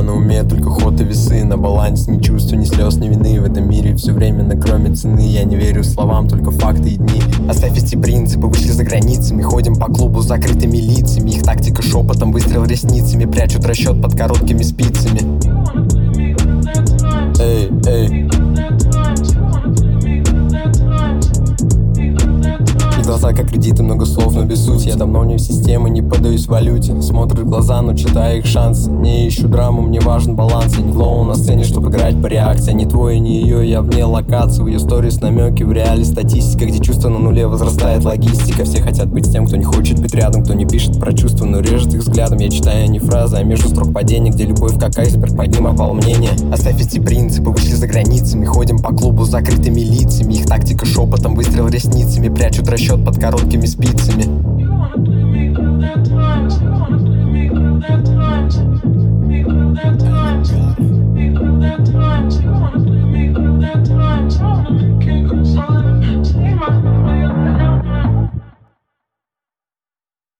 на уме только ход и весы. На балансе ни чувств, ни слез, ни вины. В этом мире все временно, кроме цены. Я не верю словам, только факты и дни. Оставь эти принципы, вышли за границами. Ходим по клубу с закрытыми лицами. Их тактика шепотом, выстрел ресницами. Прячут расчет под короткими спицами. Эй, эй. Глаза как кредиты, много слов, но без сути. Я давно не в системе, не поддаюсь валюте. Смотрят в глаза, но читаю их шансы. Не ищу драму, мне важен баланс. Я не клоун на сцене, чтобы играть по реакции. Не твой, не ее, я вне локации. В ее сторис намеки, в реале статистика. Где чувство на нуле, возрастает логистика. Все хотят быть с тем, кто не хочет быть рядом. Кто не пишет про чувства, но режет их взглядом. Я читаю не фразы, а между строк падения. Где любовь как айсберг, под ним опал мнение. Оставь эти принципы, вышли за границами. Ходим по клубу с закрытыми лицами. Их тактика шепотом, выстрел ресницами. Прячут расчет под короткими спицами.